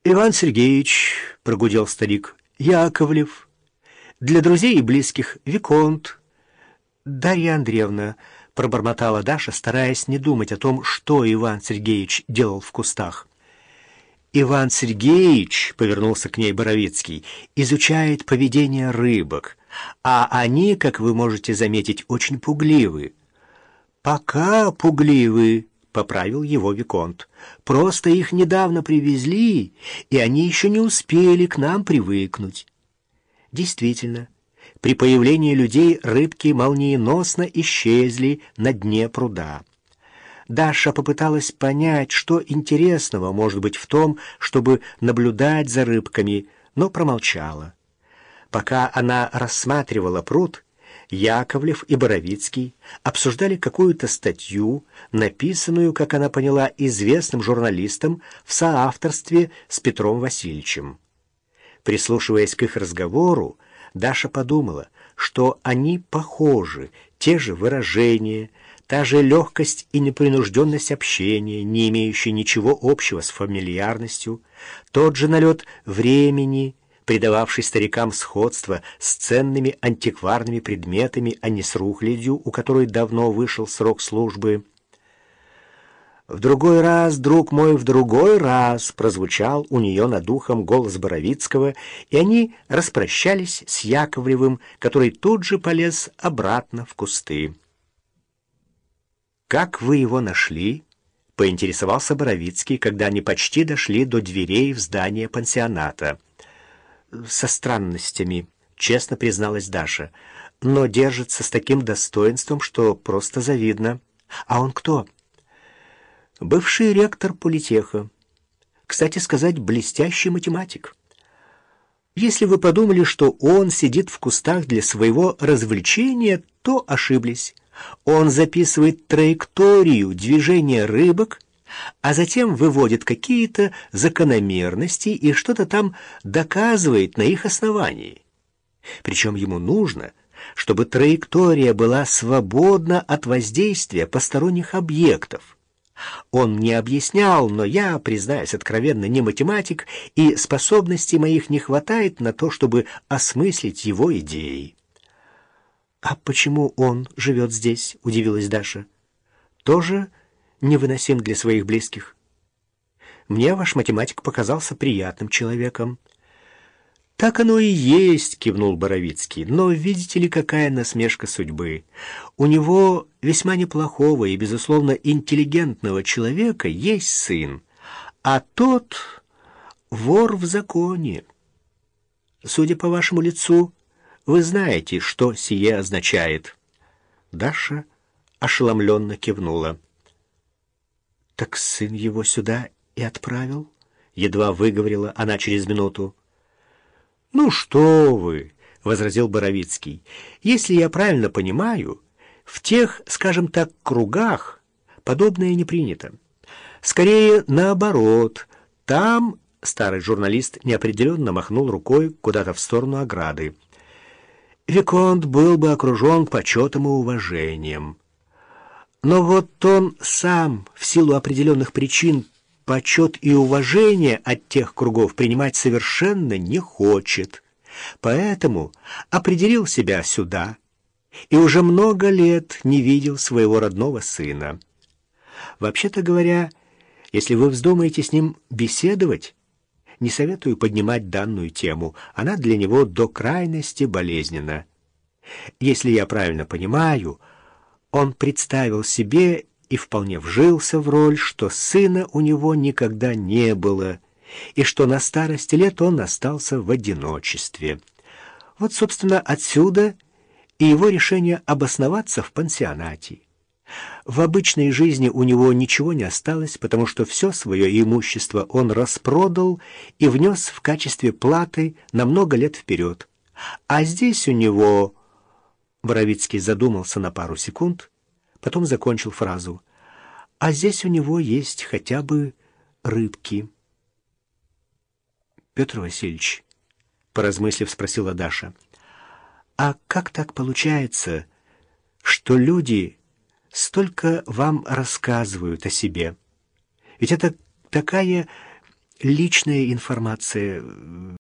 Иван Сергеевич, — прогудел старик, — Яковлев. Для друзей и близких — Виконт. Дарья Андреевна, — пробормотала Даша, стараясь не думать о том, что Иван Сергеевич делал в кустах. Иван Сергеевич, — повернулся к ней Боровицкий, — изучает поведение рыбок, а они, как вы можете заметить, очень пугливы. «Пока пугливы», — поправил его Виконт. «Просто их недавно привезли, и они еще не успели к нам привыкнуть». Действительно, при появлении людей рыбки молниеносно исчезли на дне пруда. Даша попыталась понять, что интересного может быть в том, чтобы наблюдать за рыбками, но промолчала. Пока она рассматривала пруд, Яковлев и Боровицкий обсуждали какую-то статью, написанную, как она поняла, известным журналистом в соавторстве с Петром Васильевичем. Прислушиваясь к их разговору, Даша подумала, что они похожи, те же выражения, та же легкость и непринужденность общения, не имеющие ничего общего с фамильярностью, тот же налет времени, придававший старикам сходство с ценными антикварными предметами, а не с рухлядью, у которой давно вышел срок службы. «В другой раз, друг мой, в другой раз!» прозвучал у нее над ухом голос Боровицкого, и они распрощались с Яковлевым, который тут же полез обратно в кусты. «Как вы его нашли?» — поинтересовался Боровицкий, когда они почти дошли до дверей в здание пансионата. «Со странностями», — честно призналась Даша, «но держится с таким достоинством, что просто завидно. А он кто?» «Бывший ректор политеха. Кстати сказать, блестящий математик. Если вы подумали, что он сидит в кустах для своего развлечения, то ошиблись. Он записывает траекторию движения рыбок, а затем выводит какие-то закономерности и что-то там доказывает на их основании. Причем ему нужно, чтобы траектория была свободна от воздействия посторонних объектов. Он мне объяснял, но я, признаюсь откровенно, не математик, и способностей моих не хватает на то, чтобы осмыслить его идеи». «А почему он живет здесь?» — удивилась Даша. «Тоже невыносим для своих близких. Мне ваш математик показался приятным человеком». «Так оно и есть», — кивнул Боровицкий. «Но видите ли, какая насмешка судьбы? У него, весьма неплохого и, безусловно, интеллигентного человека, есть сын, а тот вор в законе. Судя по вашему лицу, вы знаете, что сие означает». Даша ошеломленно кивнула. «Так сын его сюда и отправил?» — едва выговорила она через минуту. «Ну что вы!» — возразил Боровицкий. «Если я правильно понимаю, в тех, скажем так, кругах подобное не принято. Скорее, наоборот, там...» — старый журналист неопределенно махнул рукой куда-то в сторону ограды. «Виконт был бы окружен почетом и уважением. Но вот он сам, в силу определенных причин, почет и уважение от тех кругов принимать совершенно не хочет. Поэтому определил себя сюда и уже много лет не видел своего родного сына. Вообще-то говоря, если вы вздумаете с ним беседовать, не советую поднимать данную тему, она для него до крайности болезненна. Если я правильно понимаю, он представил себе и вполне вжился в роль, что сына у него никогда не было, и что на старости лет он остался в одиночестве. Вот, собственно, отсюда и его решение обосноваться в пансионате. В обычной жизни у него ничего не осталось, потому что все свое имущество он распродал и внес в качестве платы на много лет вперед. А здесь у него... Боровицкий задумался на пару секунд, потом закончил фразу. «А здесь у него есть хотя бы рыбки». «Петр Васильевич», — поразмыслив, спросила Даша, «а как так получается, что люди столько вам рассказывают о себе? Ведь это такая личная информация,